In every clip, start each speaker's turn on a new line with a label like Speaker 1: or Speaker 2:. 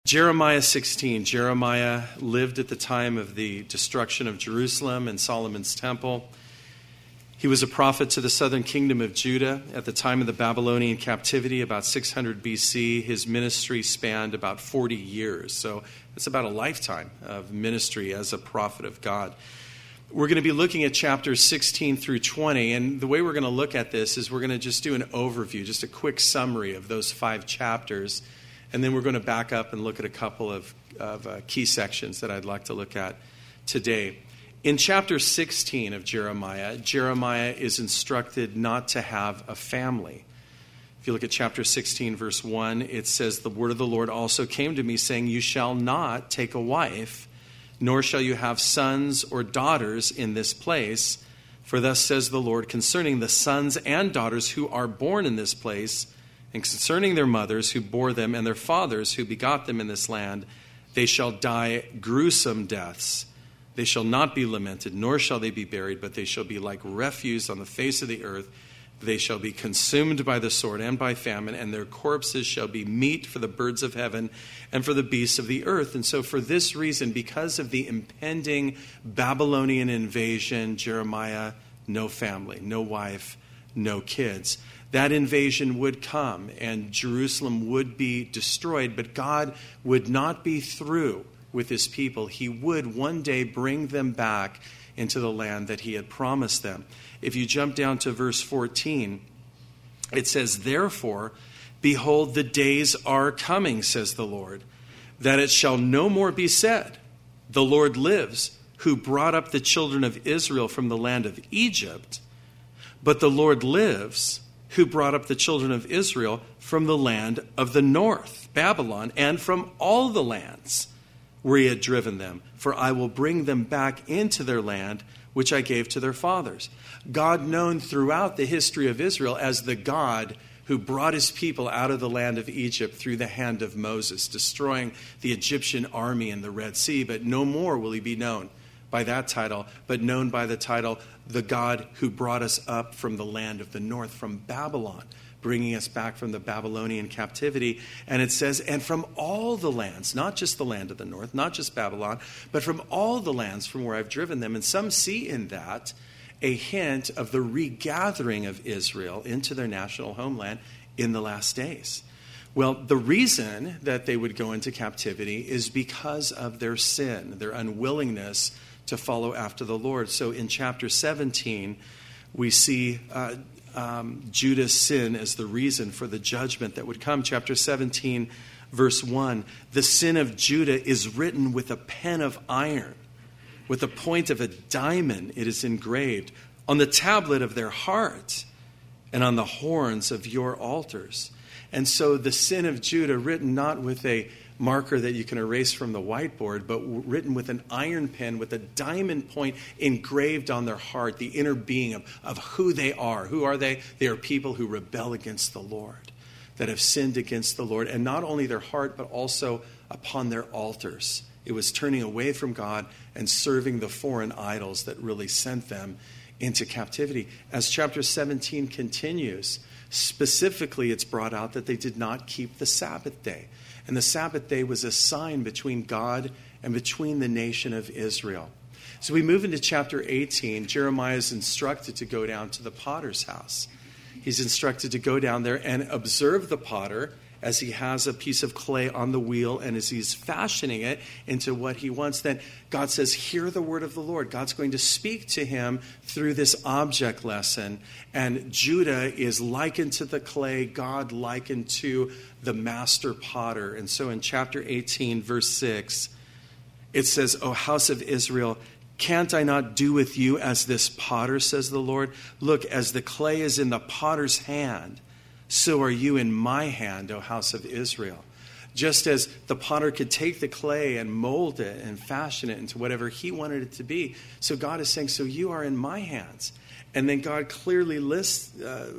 Speaker 1: Jeremiah 16. Jeremiah lived at the time of the destruction of Jerusalem and Solomon's temple. He was a prophet to the southern kingdom of Judah at the time of the Babylonian captivity, about 600 BC. His ministry spanned about 40 years. So it's about a lifetime of ministry as a prophet of God. We're going to be looking at chapters 16 through 20. And the way we're going to look at this is we're going to just do an overview, just a quick summary of those 5 chapters. And then we're going to back up and look at a couple of key sections that I'd like to look at today. In chapter 16 of Jeremiah, Jeremiah is instructed not to have a family. If you look at chapter 16, verse 1, it says, "The word of the Lord also came to me, saying, You shall not take a wife, nor shall you have sons or daughters in this place. For thus says the Lord concerning the sons and daughters who are born in this place, and concerning their mothers who bore them and their fathers who begot them in this land, they shall die gruesome deaths. They shall not be lamented, nor shall they be buried, but they shall be like refuse on the face of the earth. They shall be consumed by the sword and by famine, and their corpses shall be meat for the birds of heaven and for the beasts of the earth." And so for this reason, because of the impending Babylonian invasion, Jeremiah, no family, no wife, no kids. That invasion would come and Jerusalem would be destroyed, but God would not be through with his people. He would one day bring them back into the land that he had promised them. If you jump down to verse 14, it says, "Therefore, behold, the days are coming, says the Lord, that it shall no more be said, The Lord lives, who brought up the children of Israel from the land of Egypt, but the Lord lives, who brought up the children of Israel from the land of the north, Babylon, and from all the lands where he had driven them. For I will bring them back into their land, which I gave to their fathers." God known throughout the history of Israel as the God who brought his people out of the land of Egypt through the hand of Moses, destroying the Egyptian army in the Red Sea. But no more will he be known by that title, but known by the title, the God who brought us up from the land of the north, from Babylon, bringing us back from the Babylonian captivity. And it says, and from all the lands, not just the land of the north, not just Babylon, but from all the lands from where I've driven them. And some see in that a hint of the regathering of Israel into their national homeland in the last days. Well, the reason that they would go into captivity is because of their sin, their unwillingness to follow after the Lord. So in chapter 17, we see Judah's sin as the reason for the judgment that would come. Chapter 17, verse 1, "The sin of Judah is written with a pen of iron. With the point of a diamond it is engraved on the tablet of their heart and on the horns of your altars." And so the sin of Judah, written not with a marker that you can erase from the whiteboard, but written with an iron pen with a diamond point engraved on their heart, the inner being of who they are. Who are they? They are people who rebel against the Lord, that have sinned against the Lord, and not only their heart, but also upon their altars. It was turning away from God and serving the foreign idols that really sent them into captivity. As chapter 17 continues, specifically it's brought out that they did not keep the Sabbath day. And the Sabbath day was a sign between God and between the nation of Israel. So we move into chapter 18. Jeremiah is instructed to go down to the potter's house. He's instructed to go down there and observe the potter as he has a piece of clay on the wheel and as he's fashioning it into what he wants. Then God says, hear the word of the Lord. God's going to speak to him through this object lesson. And Judah is likened to the clay, God likened to the master potter. And so in chapter 18, verse 6, it says, "O house of Israel, can't I not do with you as this potter, says the Lord? Look, as the clay is in the potter's hand, so are you in my hand, O house of Israel." Just as the potter could take the clay and mold it and fashion it into whatever he wanted it to be, so God is saying, so you are in my hands. And then God clearly lists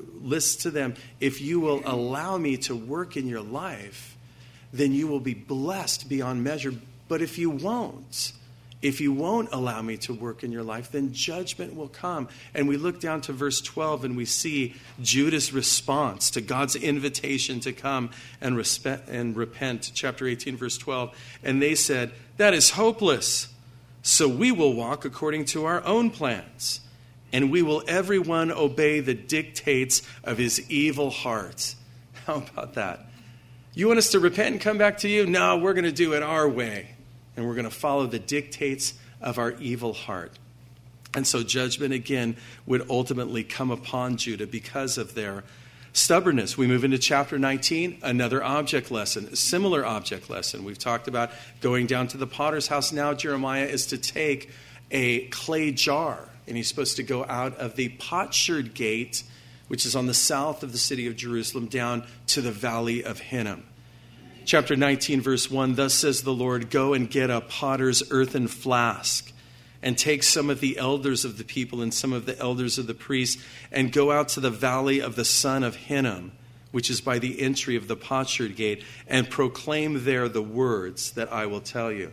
Speaker 1: to them, if you will allow me to work in your life, then you will be blessed beyond measure. But if you won't, If you won't allow me to work in your life, then judgment will come. And we look down to verse 12 and we see Judah's response to God's invitation to come and repent. Chapter 18, verse 12. And they said, that is hopeless. So we will walk according to our own plans. And we will everyone obey the dictates of his evil heart. How about that? You want us to repent and come back to you? No, we're going to do it our way. And we're going to follow the dictates of our evil heart. And so judgment again would ultimately come upon Judah because of their stubbornness. We move into chapter 19, another object lesson, a similar object lesson. We've talked about going down to the potter's house. Now Jeremiah is to take a clay jar, and he's supposed to go out of the potsherd gate, which is on the south of the city of Jerusalem, down to the valley of Hinnom. Chapter 19, verse 1, thus says the Lord, go and get a potter's earthen flask and take some of the elders of the people and some of the elders of the priests and go out to the valley of the son of Hinnom, which is by the entry of the potsherd gate, and proclaim there the words that I will tell you.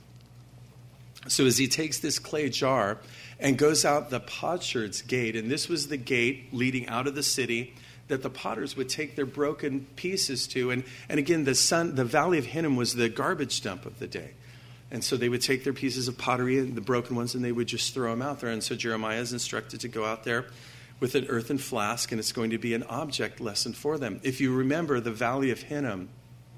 Speaker 1: So as he takes this clay jar and goes out the potsherd's gate, and this was the gate leading out of the city that the potters would take their broken pieces to. And again, the valley of Hinnom was the garbage dump of the day. And so they would take their pieces of pottery, and the broken ones, and they would just throw them out there. And so Jeremiah is instructed to go out there with an earthen flask, and it's going to be an object lesson for them. If you remember, the valley of Hinnom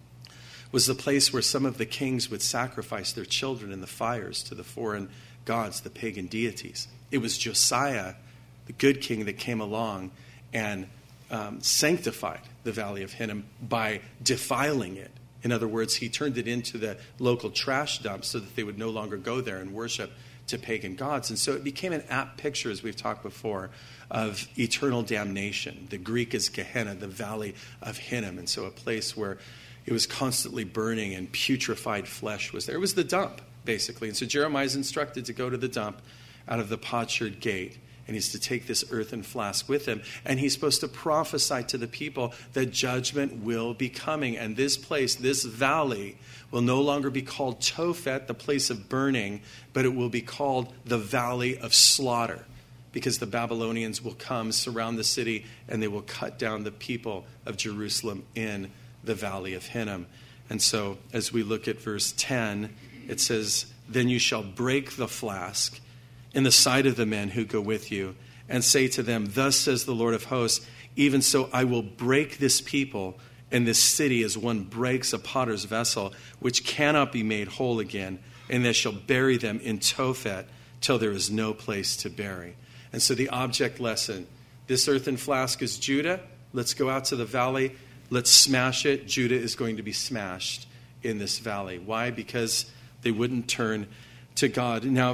Speaker 1: was the place where some of the kings would sacrifice their children in the fires to the foreign gods, the pagan deities. It was Josiah, the good king, that came along and sanctified the valley of Hinnom by defiling it. In other words, he turned it into the local trash dump so that they would no longer go there and worship to pagan gods. And so it became an apt picture, as we've talked before, of eternal damnation. The Greek is Gehenna, the valley of Hinnom. And so a place where it was constantly burning and putrefied flesh was there. It was the dump, basically. And so Jeremiah is instructed to go to the dump out of the potsherd gate. And he's to take this earthen flask with him. And he's supposed to prophesy to the people that judgment will be coming. And this place, this valley, will no longer be called Tophet, the place of burning, but it will be called the valley of slaughter. Because the Babylonians will come, surround the city, and they will cut down the people of Jerusalem in the valley of Hinnom. And so as we look at verse 10, it says, then you shall break the flask in the sight of the men who go with you, and say to them, thus says the Lord of hosts, even so I will break this people and this city as one breaks a potter's vessel, which cannot be made whole again, and they shall bury them in Tophet till there is no place to bury. And so the object lesson, this earthen flask is Judah. Let's go out to the valley. Let's smash it. Judah is going to be smashed in this valley. Why? Because they wouldn't turn to God. Now,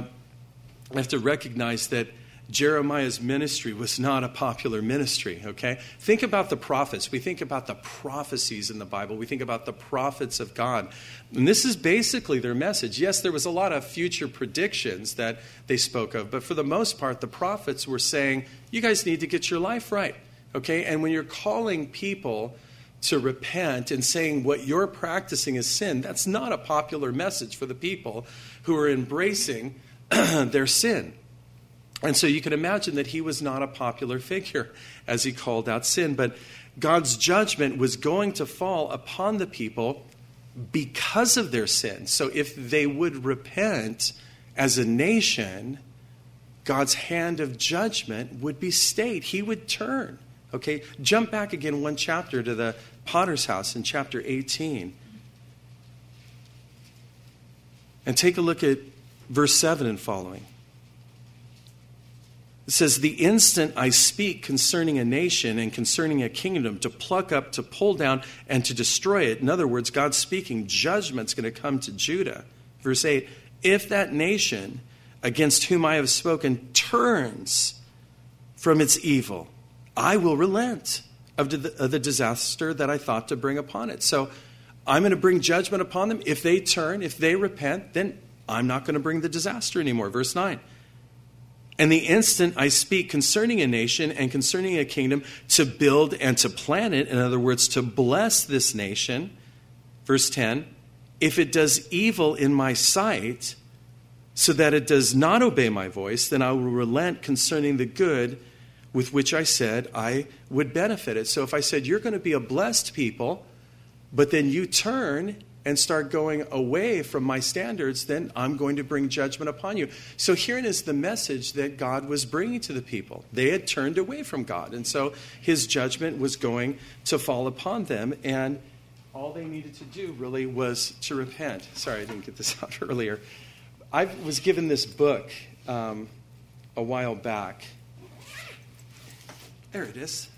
Speaker 1: I have to recognize that Jeremiah's ministry was not a popular ministry, okay? Think about the prophets. We think about the prophecies in the Bible. We think about the prophets of God. And this is basically their message. Yes, there was a lot of future predictions that they spoke of, but for the most part, the prophets were saying, you guys need to get your life right, okay? And when you're calling people to repent and saying what you're practicing is sin, that's not a popular message for the people who are embracing their sin. And so you can imagine that he was not a popular figure as he called out sin. But God's judgment was going to fall upon the people because of their sin. So if they would repent as a nation, God's hand of judgment would be stayed. He would turn. Okay, jump back again one chapter to the potter's house in chapter 18. And take a look at verse 7 and following. It says, the instant I speak concerning a nation and concerning a kingdom, to pluck up, to pull down, and to destroy it. In other words, God's speaking, judgment's going to come to Judah. Verse 8, if that nation against whom I have spoken turns from its evil, I will relent of the disaster that I thought to bring upon it. So I'm going to bring judgment upon them. If they turn, if they repent, then I'm not going to bring the disaster anymore. Verse 9. And the instant I speak concerning a nation and concerning a kingdom, to build and to plant it, in other words, to bless this nation. Verse 10. If it does evil in my sight, so that it does not obey my voice, then I will relent concerning the good with which I said I would benefit it. So if I said, you're going to be a blessed people, but then you turn and start going away from my standards, then I'm going to bring judgment upon you. So herein is the message that God was bringing to the people. They had turned away from God, and so his judgment was going to fall upon them, and all they needed to do really was to repent. Sorry, I didn't get this out earlier. I was given this book a while back. There it is.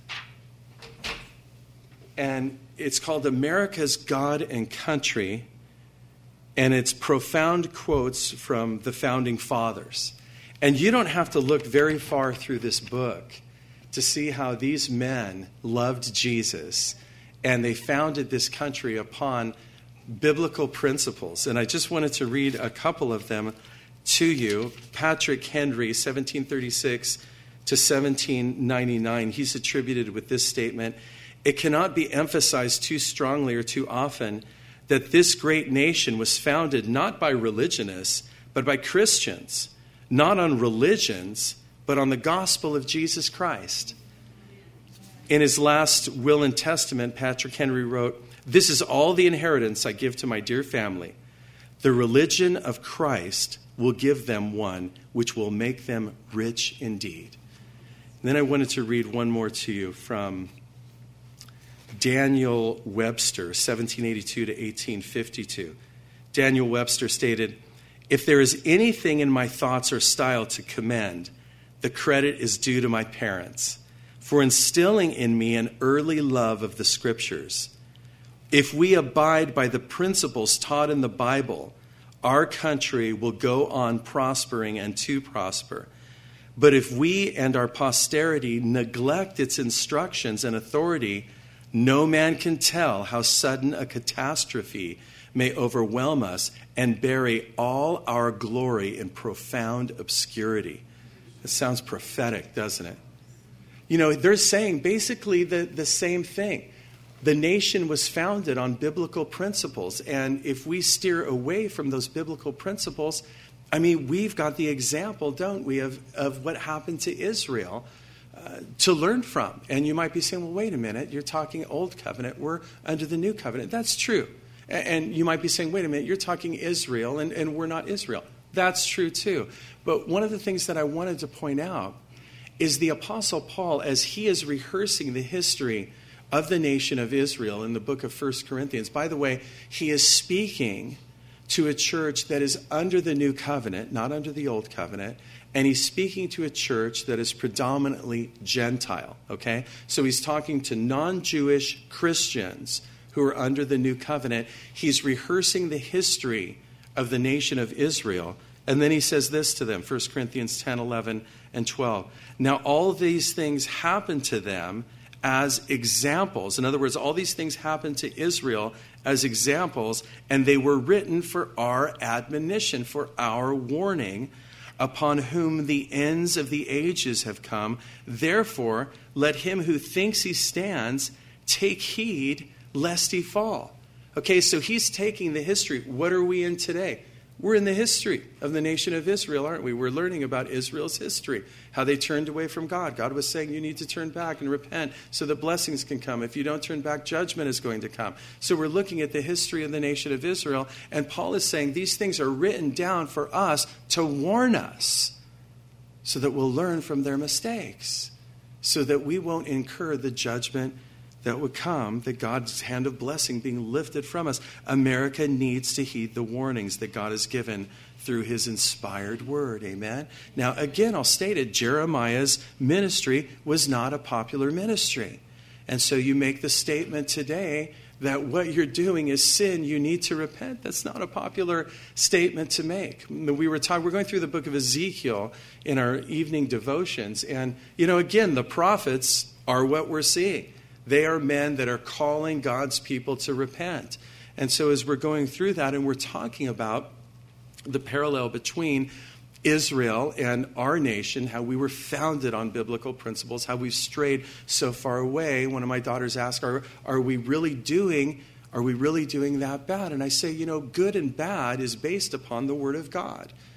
Speaker 1: And it's called America's God and Country, and it's profound quotes from the founding fathers. And you don't have to look very far through this book to see how these men loved Jesus, and they founded this country upon biblical principles. And I just wanted to read a couple of them to you. Patrick Henry, 1736 to 1799, he's attributed with this statement: "It cannot be emphasized too strongly or too often that this great nation was founded not by religionists, but by Christians, not on religions, but on the gospel of Jesus Christ." In his last will and testament, Patrick Henry wrote, "This is all the inheritance I give to my dear family. The religion of Christ will give them one which will make them rich indeed." And then I wanted to read one more to you from Daniel Webster, 1782 to 1852. Daniel Webster stated, "If there is anything in my thoughts or style to commend, the credit is due to my parents for instilling in me an early love of the Scriptures. If we abide by the principles taught in the Bible, our country will go on prospering and to prosper. But if we and our posterity neglect its instructions and authority, no man can tell how sudden a catastrophe may overwhelm us and bury all our glory in profound obscurity." It sounds prophetic, doesn't it? You know, they're saying basically the same thing. The nation was founded on biblical principles, and if we steer away from those biblical principles, I mean, we've got the example, don't we, of what happened to Israel to learn from. And you might be saying, well, wait a minute, you're talking Old Covenant. We're under the New Covenant. That's true. And you might be saying, wait a minute, you're talking Israel, and we're not Israel. That's true, too. But one of the things that I wanted to point out is the Apostle Paul, as he is rehearsing the history of the nation of Israel in the book of 1 Corinthians. By the way, he is speaking to a church that is under the New Covenant, not under the Old Covenant, and he's speaking to a church that is predominantly Gentile, okay? So he's talking to non-Jewish Christians who are under the New Covenant. He's rehearsing the history of the nation of Israel, and then he says this to them, 1 Corinthians 10, 11, and 12. "Now all these things happened to them as examples." In other words, all these things happened to Israel as examples, and they were written for our admonition, for our warning, upon whom the ends of the ages have come. Therefore, let him who thinks he stands take heed lest he fall. Okay, so he's taking the history. What are we in today? We're in the history of the nation of Israel, aren't we? We're learning about Israel's history, how they turned away from God. God was saying you need to turn back and repent so that blessings can come. If you don't turn back, judgment is going to come. So we're looking at the history of the nation of Israel, and Paul is saying these things are written down for us to warn us so that we'll learn from their mistakes, so that we won't incur the judgment that would come, that God's hand of blessing being lifted from us. America needs to heed the warnings that God has given through his inspired word. Amen? Now, again, I'll state it. Jeremiah's ministry was not a popular ministry. And so you make the statement today that what you're doing is sin, you need to repent. That's not a popular statement to make. We're going through the book of Ezekiel in our evening devotions. And, again, the prophets are what we're seeing. They are men that are calling God's people to repent. And so as we're going through that and we're talking about the parallel between Israel and our nation, how we were founded on biblical principles, how we've strayed so far away. One of my daughters asked, are we really doing that bad? And I say, good and bad is based upon the Word of God.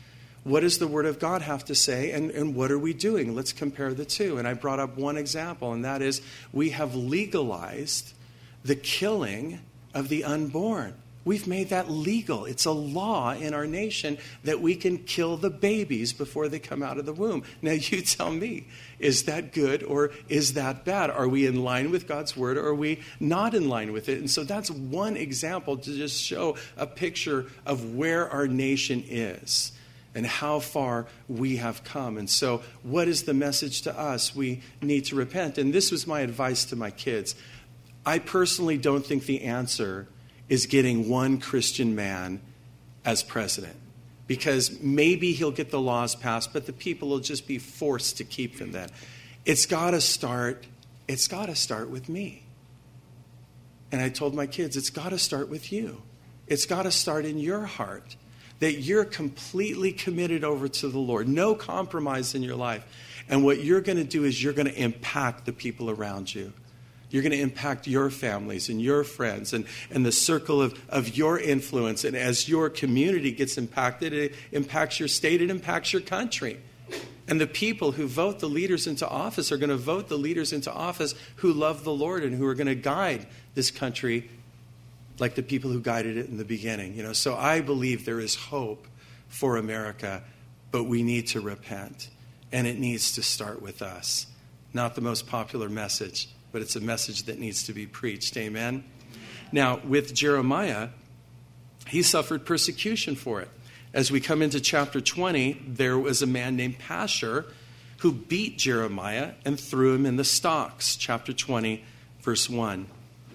Speaker 1: what does the Word of God have to say, and what are we doing? Let's compare the two. And I brought up one example, and that is we have legalized the killing of the unborn. We've made that legal. It's a law in our nation that we can kill the babies before they come out of the womb. Now you tell me, is that good or is that bad? Are we in line with God's word or are we not in line with it? And so that's one example to just show a picture of where our nation is and how far we have come. And so what is the message to us? We need to repent. And this was my advice to my kids. I personally don't think the answer is getting one Christian man as president, because maybe he'll get the laws passed, but the people will just be forced to keep them then. It's got to start with me. And I told my kids, it's got to start with you. It's got to start in your heart, that you're completely committed over to the Lord, no compromise in your life. And what you're going to do is you're going to impact the people around you. You're going to impact your families and your friends and the circle of your influence. And as your community gets impacted, it impacts your state, it impacts your country. And the people who vote the leaders into office are going to vote the leaders into office who love the Lord and who are going to guide this country like the people who guided it in the beginning. So I believe there is hope for America, but we need to repent. And it needs to start with us. Not the most popular message, but it's a message that needs to be preached. Amen? Now, with Jeremiah, he suffered persecution for it. As we come into chapter 20, there was a man named Pashur who beat Jeremiah and threw him in the stocks. Chapter 20, verse 1.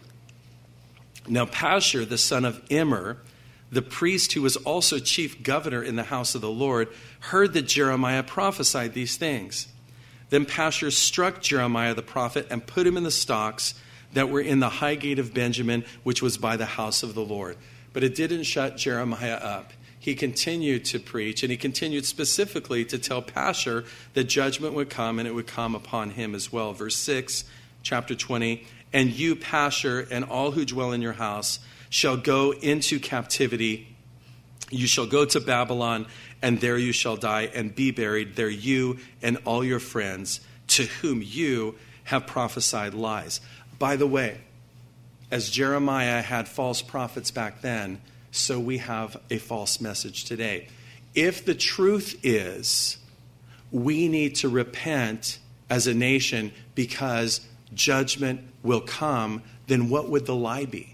Speaker 1: Now Pashur, the son of Immer, the priest who was also chief governor in the house of the Lord, heard that Jeremiah prophesied these things. Then Pashur struck Jeremiah the prophet and put him in the stocks that were in the high gate of Benjamin, which was by the house of the Lord. But it didn't shut Jeremiah up. He continued to preach, and he continued specifically to tell Pashur that judgment would come, and it would come upon him as well. Verse 6, chapter 20, and you, Pashur, and all who dwell in your house shall go into captivity. You shall go to Babylon, and there you shall die and be buried, there you and all your friends to whom you have prophesied lies. By the way, as Jeremiah had false prophets back then, so we have a false message today. If the truth is we need to repent as a nation because judgment will come, then what would the lie be?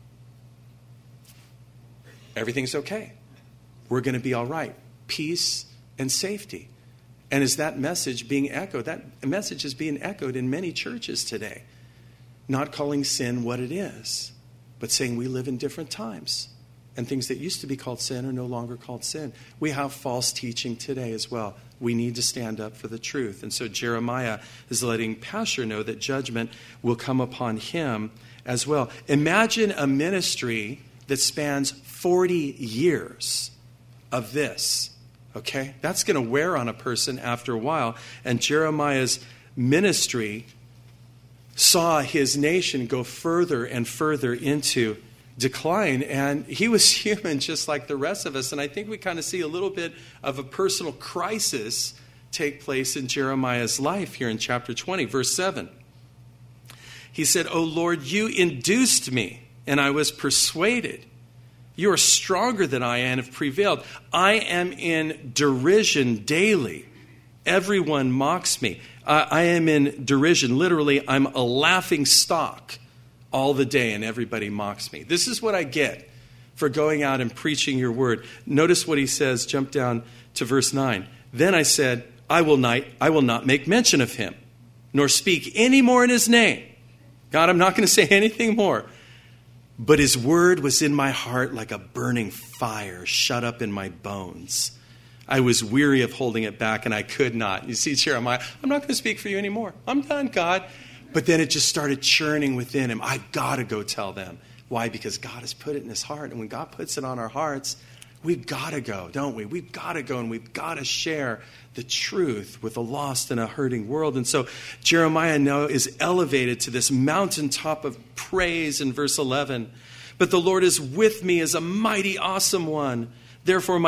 Speaker 1: Everything's okay. We're going to be all right. Peace and safety. And is that message being echoed? That message is being echoed in many churches today. Not calling sin what it is, but saying we live in different times. And things that used to be called sin are no longer called sin. We have false teaching today as well. We need to stand up for the truth. And so Jeremiah is letting Pashur know that judgment will come upon him as well. Imagine a ministry that spans 40 years of this. Okay? That's going to wear on a person after a while. And Jeremiah's ministry saw his nation go further and further into decline. And he was human just like the rest of us. And I think we kind of see a little bit of a personal crisis take place in Jeremiah's life here in chapter 20, verse 7. He said, "O Lord, you induced me, and I was persuaded. You are stronger than I and have prevailed. I am in derision daily. Everyone mocks me." I am in derision. Literally, I'm a laughing stock all the day, and everybody mocks me. This is what I get for going out and preaching your word. Notice what he says. Jump down to verse 9. Then I said, I will not make mention of him, nor speak any more in his name. God, I'm not going to say anything more. But his word was in my heart like a burning fire shut up in my bones. I was weary of holding it back, and I could not. You see, Jeremiah, I'm not going to speak for you anymore. I'm done, God. But then it just started churning within him. I got to go tell them. Why? Because God has put it in his heart. And when God puts it on our hearts, we've got to go, don't we? We've got to go, and we've got to share the truth with a lost and a hurting world. And so Jeremiah now is elevated to this mountaintop of praise in verse 11. But the Lord is with me as a mighty, awesome one. Therefore, my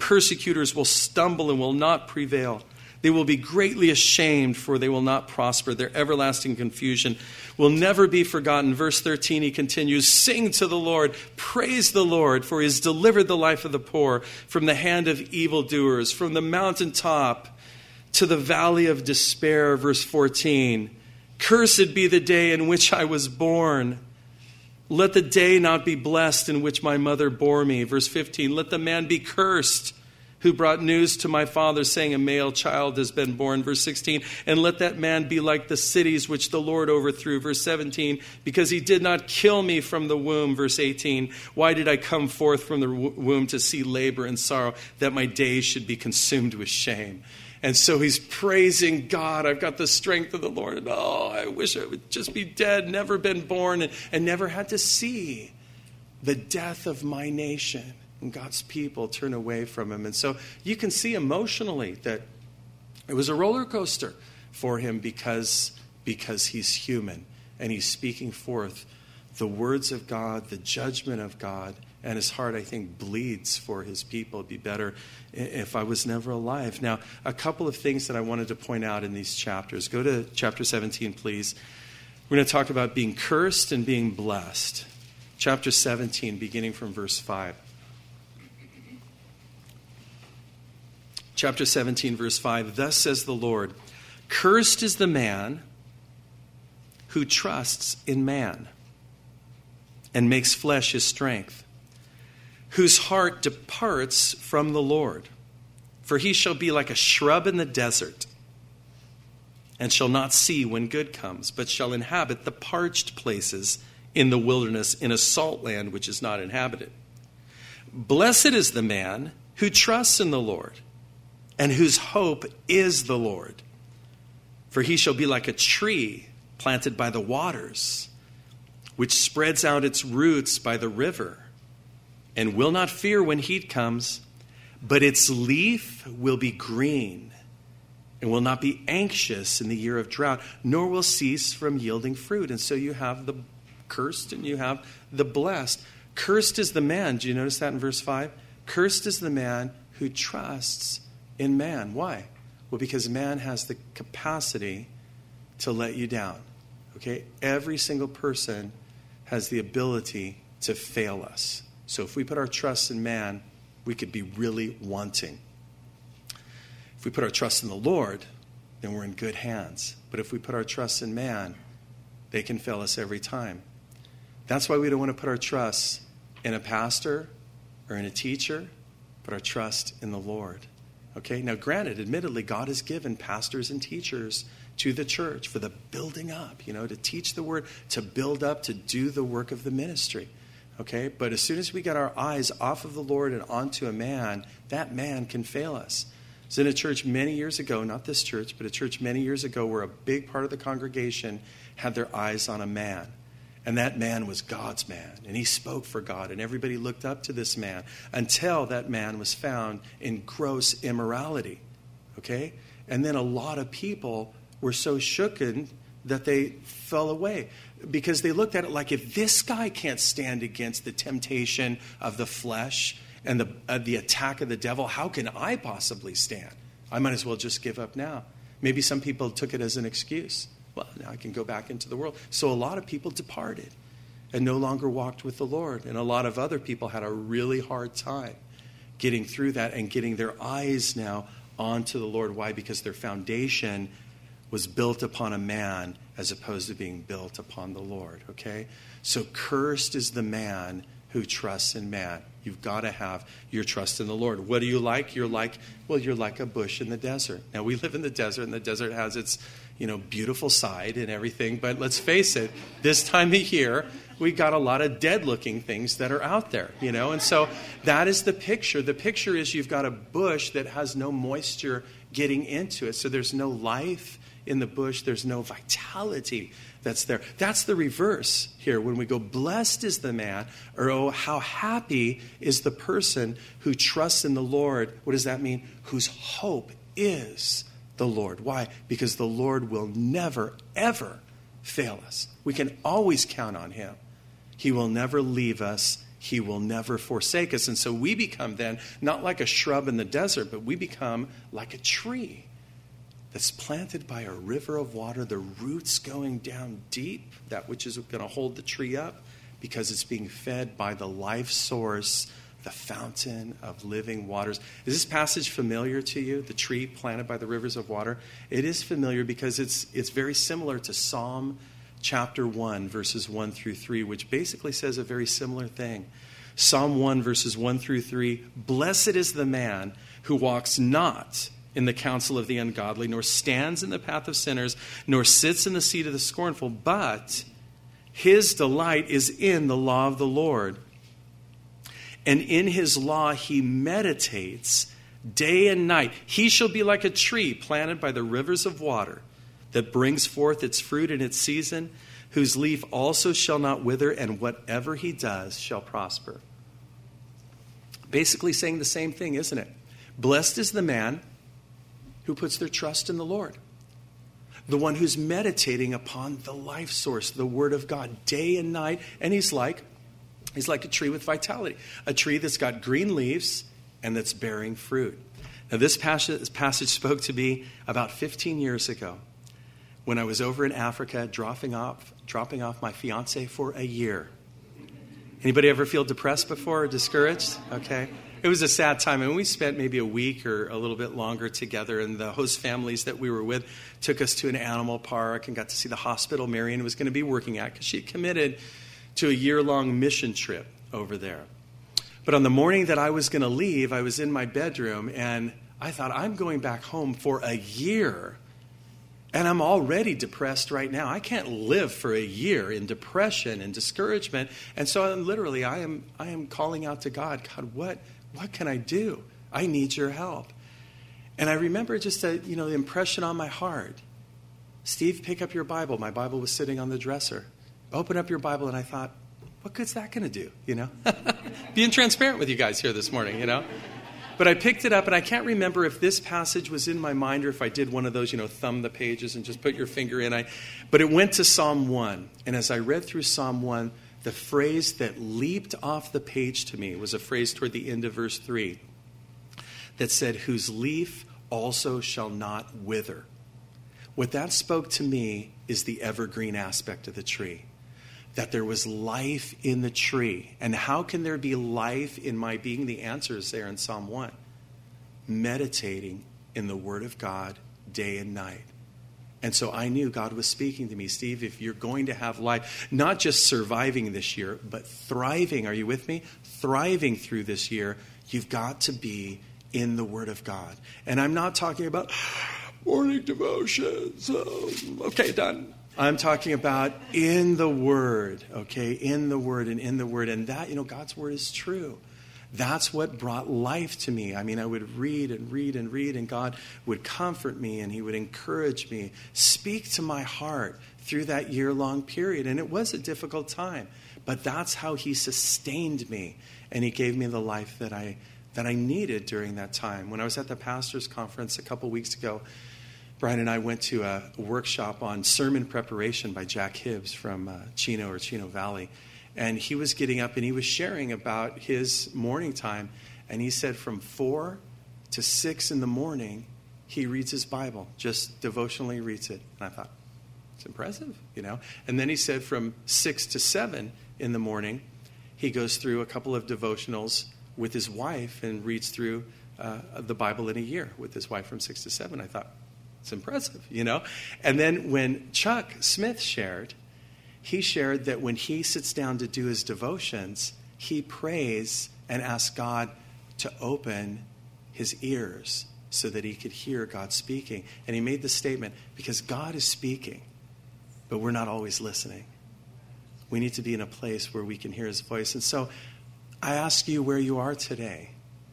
Speaker 1: persecutors will stumble and will not prevail. They will be greatly ashamed, for they will not prosper. Their everlasting confusion will never be forgotten. Verse 13, he continues, sing to the Lord, praise the Lord, for he has delivered the life of the poor from the hand of evildoers, from the mountaintop to the valley of despair. Verse 14, cursed be the day in which I was born. Let the day not be blessed in which my mother bore me. Verse 15, let the man be cursed who brought news to my father, saying, a male child has been born. Verse 16, and let that man be like the cities which the Lord overthrew. Verse 17, because he did not kill me from the womb. Verse 18, why did I come forth from the womb to see labor and sorrow, that my days should be consumed with shame? And so he's praising God. I've got the strength of the Lord. And I wish I would just be dead, never been born, and never had to see the death of my nation. And God's people turn away from him. And so you can see emotionally that it was a roller coaster for him because he's human. And he's speaking forth the words of God, the judgment of God. And his heart, I think, bleeds for his people. It'd be better if I was never alive. Now, a couple of things that I wanted to point out in these chapters. Go to chapter 17, please. We're going to talk about being cursed and being blessed. Chapter 17, beginning from verse 5. Chapter 17, verse 5, thus says the Lord, cursed is the man who trusts in man and makes flesh his strength, whose heart departs from the Lord. For he shall be like a shrub in the desert, and shall not see when good comes, but shall inhabit the parched places in the wilderness, in a salt land which is not inhabited. Blessed is the man who trusts in the Lord, and whose hope is the Lord. For he shall be like a tree planted by the waters, which spreads out its roots by the river, and will not fear when heat comes, but its leaf will be green, and will not be anxious in the year of drought, nor will cease from yielding fruit. And so you have the cursed and you have the blessed. Cursed is the man. Do you notice that in verse 5? Cursed is the man who trusts in man. Why? Well, because man has the capacity to let you down. Okay? Every single person has the ability to fail us. So if we put our trust in man, we could be really wanting. If we put our trust in the Lord, then we're in good hands. But if we put our trust in man, they can fail us every time. That's why we don't want to put our trust in a pastor or in a teacher, but our trust in the Lord. Okay, now granted, admittedly, God has given pastors and teachers to the church for the building up, to teach the word, to build up, to do the work of the ministry. Okay, but as soon as we get our eyes off of the Lord and onto a man, that man can fail us. I was in a church many years ago, not this church, but a church many years ago where a big part of the congregation had their eyes on a man. And that man was God's man. And he spoke for God. And everybody looked up to this man until that man was found in gross immorality. Okay? And then a lot of people were so shooken that they fell away. Because they looked at it like, if this guy can't stand against the temptation of the flesh and the attack of the devil, how can I possibly stand? I might as well just give up now. Maybe some people took it as an excuse. Well, now I can go back into the world. So a lot of people departed and no longer walked with the Lord. And a lot of other people had a really hard time getting through that and getting their eyes now onto the Lord. Why? Because their foundation was built upon a man as opposed to being built upon the Lord. Okay? So cursed is the man who trusts in man. You've got to have your trust in the Lord. What are you like? You're like a bush in the desert. Now, we live in the desert, and the desert has its, beautiful side and everything. But let's face it, this time of year, we got a lot of dead-looking things that are out there, And so that is the picture. The picture is you've got a bush that has no moisture getting into it. So there's no life in the bush. There's no vitality that's there. That's the reverse here. When we go, blessed is the man, or oh, how happy is the person who trusts in the Lord. What does that mean? Whose hope is the Lord. Why? Because the Lord will never, ever fail us. We can always count on him. He will never leave us. He will never forsake us. And so we become then not like a shrub in the desert, but we become like a tree that's planted by a river of water, the roots going down deep, that which is going to hold the tree up because it's being fed by the life source, the fountain of living waters. Is this passage familiar to you, the tree planted by the rivers of water? It is familiar because it's very similar to Psalm chapter 1, verses 1 through 3, which basically says a very similar thing. Psalm 1, verses 1 through 3, "Blessed is the man who walks not in the counsel of the ungodly, nor stands in the path of sinners, nor sits in the seat of the scornful, but his delight is in the law of the Lord. And in his law he meditates day and night. He shall be like a tree planted by the rivers of water, that brings forth its fruit in its season, whose leaf also shall not wither, and whatever he does shall prosper." Basically saying the same thing, isn't it? Blessed is the man who puts their trust in the Lord, the one who's meditating upon the life source, the Word of God, day and night. And he's like a tree with vitality, a tree that's got green leaves and that's bearing fruit. Now, this passage spoke to me about 15 years ago when I was over in Africa dropping off my fiance for a year. Anybody ever feel depressed before or discouraged? Okay. It was a sad time. And we spent maybe a week or a little bit longer together. And the host families that we were with took us to an animal park and got to see the hospital Marion was going to be working at because she had committed to a year-long mission trip over there. But on the morning that I was going to leave, I was in my bedroom and I thought, I'm going back home for a year. And I'm already depressed right now. I can't live for a year in depression and discouragement. And so I am calling out to God, God, what can I do? I need your help. And I remember just the impression on my heart. Steve, pick up your Bible. My Bible was sitting on the dresser. Open up your Bible, and I thought, what good's that going to do? Being transparent with you guys here this morning, But I picked it up, and I can't remember if this passage was in my mind or if I did one of those, thumb the pages and just put your finger in. But it went to Psalm 1. And as I read through Psalm 1, the phrase that leaped off the page to me was a phrase toward the end of verse 3 that said, "Whose leaf also shall not wither." What that spoke to me is the evergreen aspect of the tree. That there was life in the tree. And how can there be life in my being? The answer is there in Psalm 1. Meditating in the Word of God day and night. And so I knew God was speaking to me. Steve, if you're going to have life, not just surviving this year, but thriving, are you with me? Thriving through this year, you've got to be in the Word of God. And I'm not talking about morning devotions. Okay, done. I'm talking about in the Word, okay? In the Word and in the Word. And that, God's Word is true. That's what brought life to me. I would read and read and read, and God would comfort me, and He would encourage me, speak to my heart through that year-long period. And it was a difficult time, but that's how He sustained me, and He gave me the life that I needed during that time. When I was at the pastor's conference a couple weeks ago, Brian and I went to a workshop on sermon preparation by Jack Hibbs from Chino Valley. And he was getting up and he was sharing about his morning time. And he said from 4 to 6 in the morning, he reads his Bible, just devotionally reads it. And I thought, it's impressive, And then he said from 6 to 7 in the morning, he goes through a couple of devotionals with his wife and reads through the Bible in a year with his wife from 6 to 7. I thought, it's impressive, And then when Chuck Smith shared, he shared that when he sits down to do his devotions, he prays and asks God to open his ears so that he could hear God speaking. And he made the statement, because God is speaking, but we're not always listening. We need to be in a place where we can hear His voice. And so I ask you where you are today.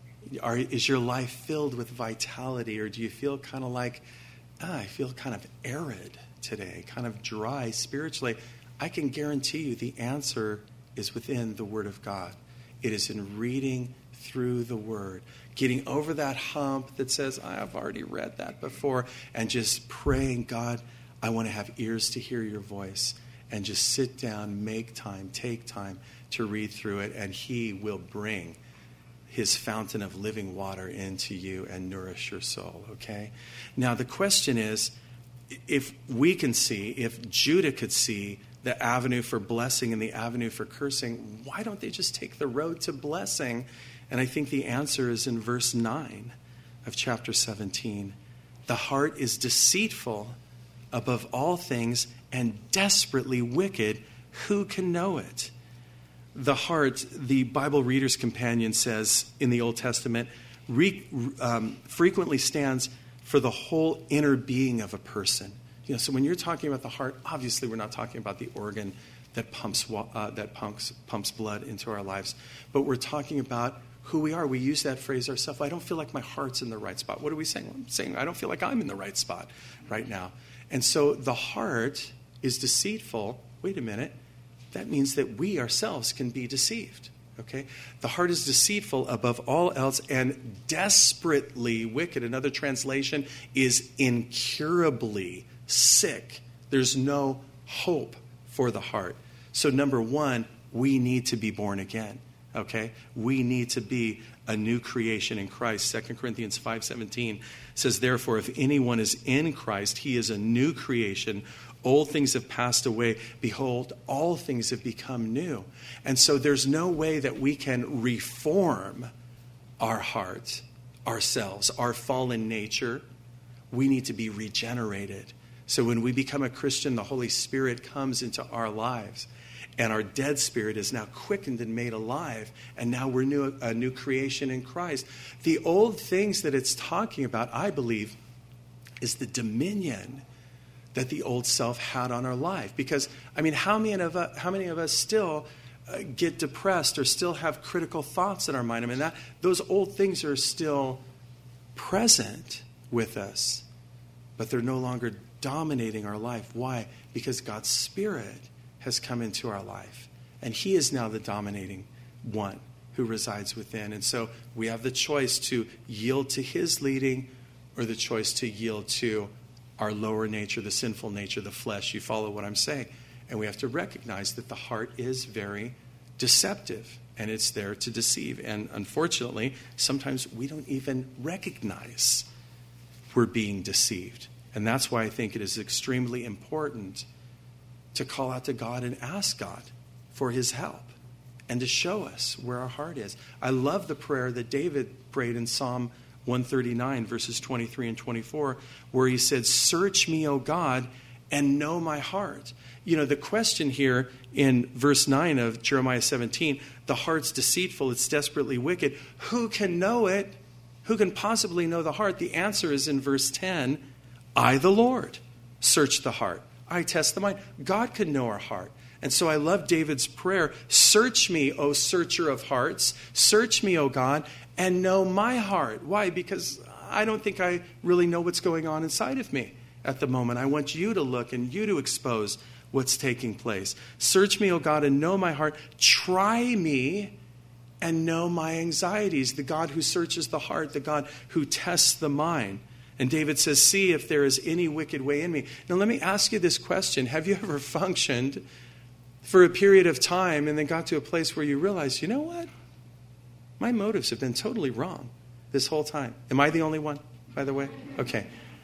Speaker 1: Is your life filled with vitality, or do you feel kind of like, I feel kind of arid today, kind of dry spiritually? I can guarantee you the answer is within the Word of God. It is in reading through the Word, getting over that hump that says, I've already read that before, and just praying, God, I want to have ears to hear your voice. and just sit down, make time, take time to read through it, and he will bring his fountain of living water into you and nourish your soul, okay? Now, the question is, if we can see, if Judah could see the avenue for blessing and the avenue for cursing, why don't they just take the road to blessing? And I think the answer is in verse 9 of chapter 17. The heart is deceitful above all things and desperately wicked. Who can know it? The heart, the Bible Reader's Companion says in the Old Testament, frequently stands for the whole inner being of a person. You know, so when you're talking about the heart, obviously we're not talking about the organ that pumps blood into our lives, but we're talking about who we are. We use that phrase ourselves. I don't feel like my heart's in the right spot. What are we saying? Well, I'm saying I don't feel like I'm in the right spot right now. And so the heart is deceitful. Wait a minute. That means that we ourselves can be deceived. Okay? The heart is deceitful above all else and desperately wicked. Another translation is incurably sick. There's no hope for the heart. So number one, we need to be born again. Okay? We need to be a new creation in Christ. 2 Corinthians 5:17 says, therefore, if anyone is in Christ, he is a new creation. Old things have passed away. Behold, all things have become new. And so there's no way that we can reform our heart, ourselves, our fallen nature. We need to be regenerated. So when we become a Christian, the Holy Spirit comes into our lives. And our dead spirit is now quickened and made alive. And now we're a new creation in Christ. The old things that it's talking about, I believe, is the dominion that the old self had on our life. Because, I mean, how many of us still get depressed or still have critical thoughts in our mind? I mean, those old things are still present with us, but they're no longer dominating our life. Why? Because God's Spirit has come into our life, and he is now the dominating one who resides within. And so we have the choice to yield to his leading or the choice to yield to our lower nature, the sinful nature, the flesh. You follow what I'm saying? And we have to recognize that the heart is very deceptive, and it's there to deceive. And unfortunately, sometimes we don't even recognize we're being deceived. And that's why I think it is extremely important to call out to God and ask God for his help and to show us where our heart is. I love the prayer that David prayed in Psalm 139, verses 23 and 24, where he said, search me, O God, and know my heart. You know, the question here in verse 9 of Jeremiah 17, the heart's deceitful, it's desperately wicked. Who can know it? Who can possibly know the heart? The answer is in verse 10, I, the Lord, search the heart. I test the mind. God can know our heart. And so I love David's prayer. Search me, O searcher of hearts. Search me, O God, and know my heart. Why? Because I don't think I really know what's going on inside of me at the moment. I want you to look and you to expose what's taking place. Search me, O God, and know my heart. Try me and know my anxieties. The God who searches the heart, the God who tests the mind. And David says, see if there is any wicked way in me. Now let me ask you this question. Have you ever functioned for a period of time and then got to a place where you realize, you know what? My motives have been totally wrong this whole time. Am I the only one, by the way? Okay.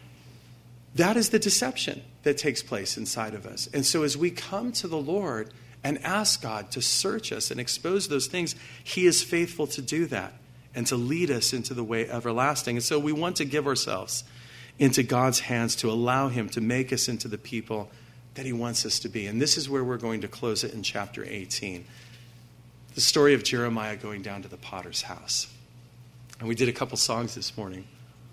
Speaker 1: That is the deception that takes place inside of us. And so as we come to the Lord and ask God to search us and expose those things, he is faithful to do that and to lead us into the way everlasting. And so we want to give ourselves into God's hands to allow him to make us into the people that he wants us to be. And this is where we're going to close it in chapter 18. The story of Jeremiah going down to the potter's house. And we did a couple songs this morning.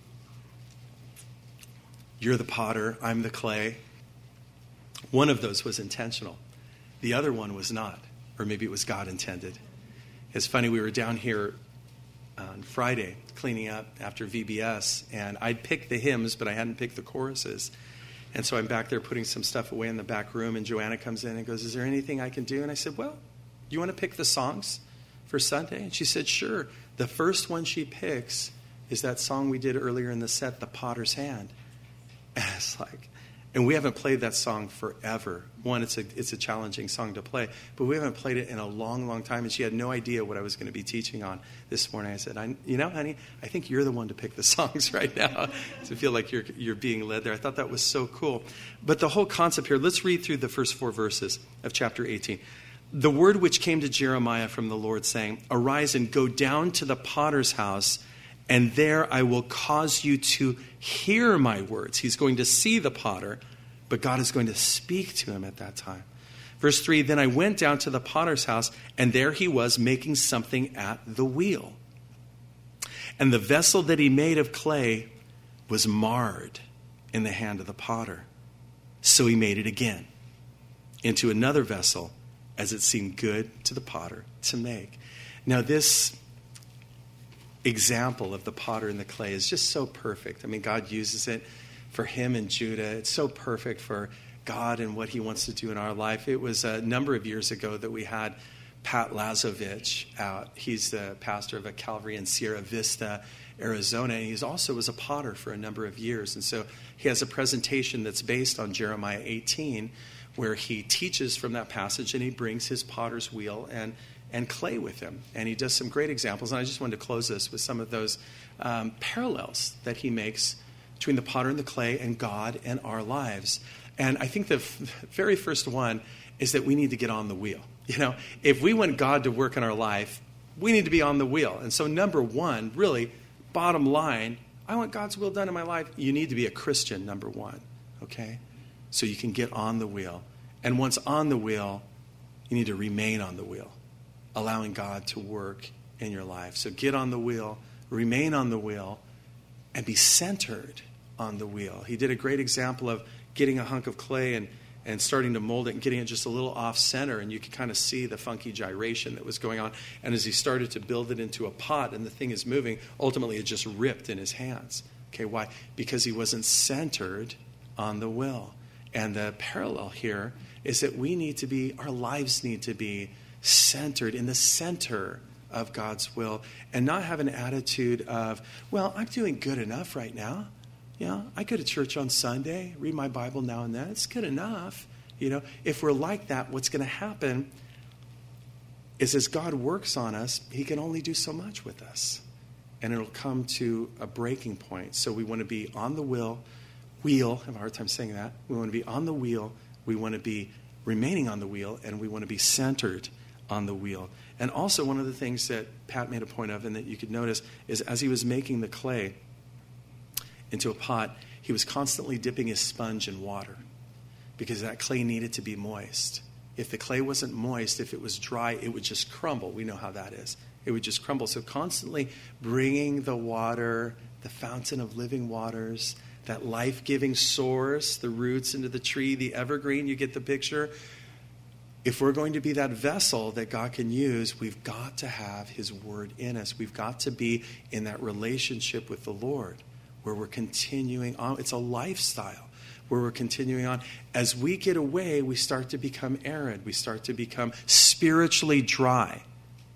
Speaker 1: You're the potter, I'm the clay. One of those was intentional. The other one was not. Or maybe it was God intended. It's funny, we were down here on Friday cleaning up after VBS, and I'd picked the hymns, but I hadn't picked the choruses. And so I'm back there putting some stuff away in the back room, and Joanna comes in and goes, is there anything I can do? And I said, well, you want to pick the songs for Sunday? And she said, sure. The first one she picks is that song we did earlier in the set, The Potter's Hand. And it's like, And we haven't played that song forever. One, it's a challenging song to play, but we haven't played it in a long, long time. And she had no idea what I was going to be teaching on this morning. I said, honey, I think you're the one to pick the songs right now. To feel like you're being led there. I thought that was so cool. But the whole concept here, let's read through the first 4 verses of chapter 18. The word which came to Jeremiah from the Lord, saying, arise and go down to the potter's house, and there I will cause you to hear my words. He's going to see the potter, but God is going to speak to him at that time. Verse 3, then I went down to the potter's house, and there he was making something at the wheel. And the vessel that he made of clay was marred in the hand of the potter. So he made it again into another vessel, as it seemed good to the potter to make. Now this example of the potter and the clay is just so perfect. I mean, God uses it for him and Judah. It's so perfect for God and what he wants to do in our life. It was a number of years ago that we had Pat Lazovich out. He's the pastor of a Calvary in Sierra Vista, Arizona. And he also was a potter for a number of years. And so he has a presentation that's based on Jeremiah 18, where he teaches from that passage, and he brings his potter's wheel and clay with him. And he does some great examples. And I just wanted to close this with some of those parallels that he makes between the potter and the clay and God and our lives. And I think the very first one is that we need to get on the wheel. If we want God to work in our life, we need to be on the wheel. And so number one, really, bottom line, I want God's will done in my life. You need to be a Christian, number one, okay? So you can get on the wheel. And once on the wheel, you need to remain on the wheel, allowing God to work in your life. So get on the wheel, remain on the wheel, and be centered on the wheel. He did a great example of getting a hunk of clay and starting to mold it and getting it just a little off center, and you could kind of see the funky gyration that was going on. And as he started to build it into a pot and the thing is moving, ultimately it just ripped in his hands. Okay, why? Because he wasn't centered on the will. And the parallel here is that our lives need to be centered in the center of God's will, and not have an attitude of, well, I'm doing good enough right now. I go to church on Sunday, read my Bible now and then. It's good enough. If we're like that, what's going to happen is as God works on us, he can only do so much with us. And it'll come to a breaking point. So we want to be on the wheel. I have a hard time saying that. We want to be on the wheel. We want to be remaining on the wheel. And we want to be centered on the wheel. And also one of the things that Pat made a point of and that you could notice is as he was making the clay into a pot, he was constantly dipping his sponge in water because that clay needed to be moist. If the clay wasn't moist, if it was dry, it would just crumble. We know how that is. It would just crumble. So constantly bringing the water, the fountain of living waters, that life-giving source, the roots into the tree, the evergreen, you get the picture. If we're going to be that vessel that God can use, we've got to have his word in us. We've got to be in that relationship with the Lord where we're continuing on. It's a lifestyle where we're continuing on. As we get away, we start to become arid. We start to become spiritually dry.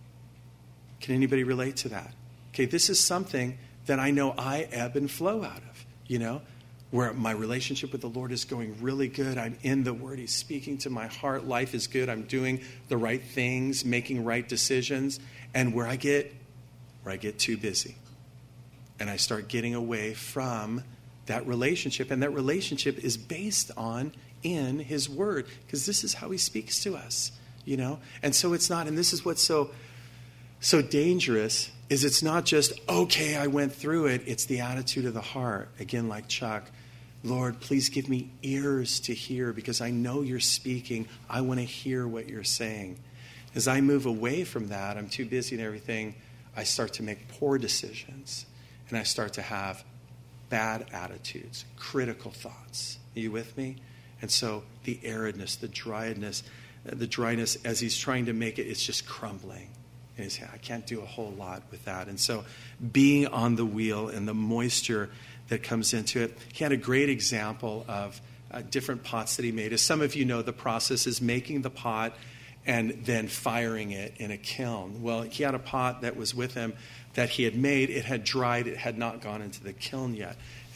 Speaker 1: Can anybody relate to that? Okay, this is something that I know I ebb and flow out of, where my relationship with the Lord is going really good. I'm in the Word. He's speaking to my heart. Life is good. I'm doing the right things, making right decisions. And where I get too busy. And I start getting away from that relationship. And that relationship is based in his Word. Because this is how he speaks to us, And so it's not, and this is what's so dangerous, is it's not just, okay, I went through it. It's the attitude of the heart. Again, like Chuck, Lord, please give me ears to hear because I know you're speaking. I want to hear what you're saying. As I move away from that, I'm too busy and everything, I start to make poor decisions. And I start to have bad attitudes, critical thoughts. Are you with me? And so the aridness, the dryness, as he's trying to make it, it's just crumbling. And I can't do a whole lot with that. And so being on the wheel and the moisture that comes into it. He had a great example of different pots that he made. As some of you know, the process is making the pot and then firing it in a kiln. Well, he had a pot that was with him that he had made. It had dried. It had not gone into the kiln yet.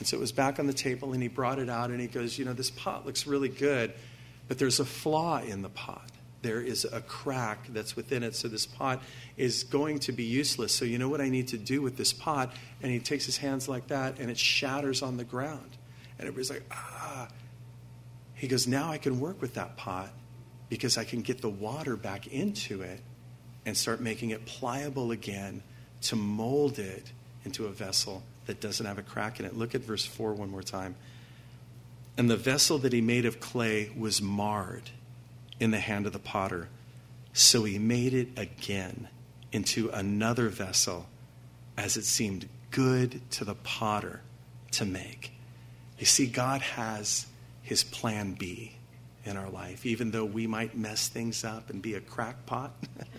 Speaker 1: And so it was back on the table, and he brought it out, and he goes, this pot looks really good, but there's a flaw in the pot. There is a crack that's within it, so this pot is going to be useless. So you know what I need to do with this pot? And he takes his hands like that, and it shatters on the ground. And everybody's like, ah. He goes, now I can work with that pot because I can get the water back into it and start making it pliable again to mold it into a vessel that doesn't have a crack in it. Look at verse 4 one more time. And the vessel that he made of clay was marred in the hand of the potter. So he made it again into another vessel as it seemed good to the potter to make. You see, God has his plan B in our life. Even though we might mess things up and be a crackpot,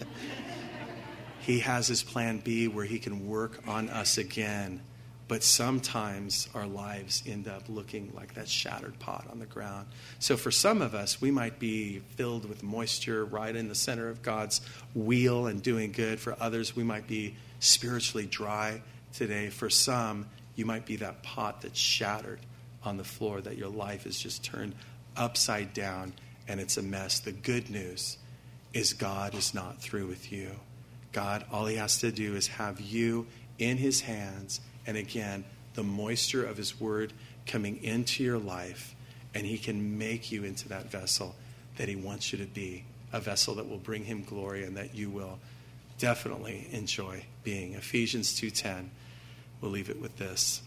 Speaker 1: he has his plan B where he can work on us again. But sometimes our lives end up looking like that shattered pot on the ground. So for some of us, we might be filled with moisture right in the center of God's wheel and doing good. For others, we might be spiritually dry today. For some, you might be that pot that's shattered on the floor, that your life is just turned upside down and it's a mess. The good news is God is not through with you. God, all he has to do is have you in his hands, and again, the moisture of his word coming into your life, and he can make you into that vessel that he wants you to be, a vessel that will bring him glory and that you will definitely enjoy being. Ephesians 2:10, we'll leave it with this.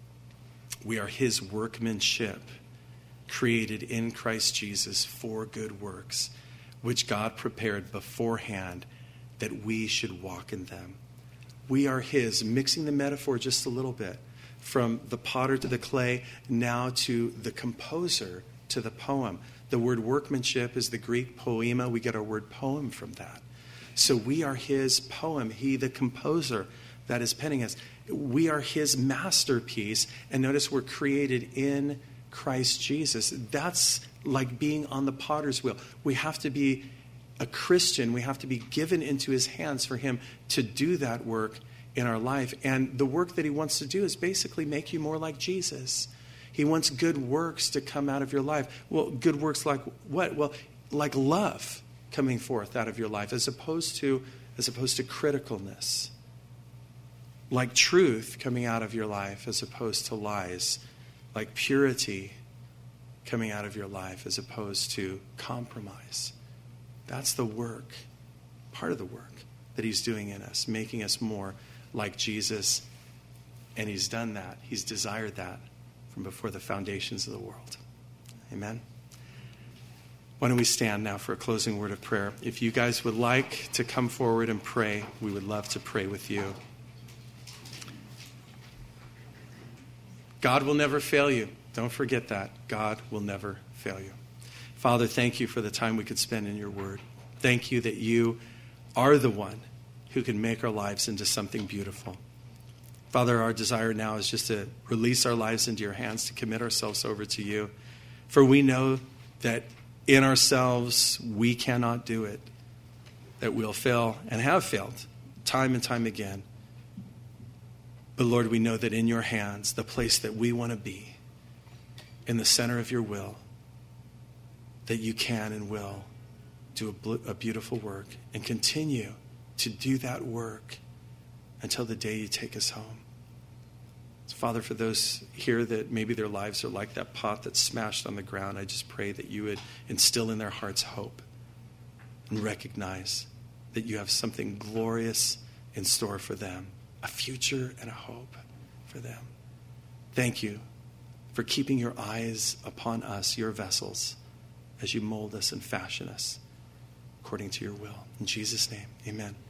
Speaker 1: We are his workmanship, created in Christ Jesus for good works, which God prepared beforehand that we should walk in them. We are his, mixing the metaphor just a little bit, from the potter to the clay, now to the composer to the poem. The word workmanship is the Greek poema. We get our word poem from that. So we are his poem. He, the composer, that is penning us. We are his masterpiece. And notice we're created in Christ Jesus. That's like being on the potter's wheel. We have to be a Christian. We have to be given into his hands for him to do that work in our life. And the work that he wants to do is basically make you more like Jesus. He wants good works to come out of your life. Well, good works like what? Well, like love coming forth out of your life, as opposed to criticalness. Like truth coming out of your life as opposed to lies. Like purity coming out of your life as opposed to compromise. That's the work, part of the work that he's doing in us, making us more like Jesus. And he's done that. He's desired that from before the foundations of the world. Amen. Why don't we stand now for a closing word of prayer? If you guys would like to come forward and pray, we would love to pray with you. God will never fail you. Don't forget that. God will never fail you. Father, thank you for the time we could spend in your word. Thank you that you are the one who can make our lives into something beautiful. Father, our desire now is just to release our lives into your hands, to commit ourselves over to you. For we know that in ourselves we cannot do it, that we'll fail and have failed time and time again. But Lord, we know that in your hands, the place that we want to be, in the center of your will, that you can and will do a beautiful work and continue to do that work until the day you take us home. So Father, for those here that maybe their lives are like that pot that's smashed on the ground, I just pray that you would instill in their hearts hope and recognize that you have something glorious in store for them, a future and a hope for them. Thank you for keeping your eyes upon us, your vessels, as you mold us and fashion us according to your will. In Jesus' name, amen.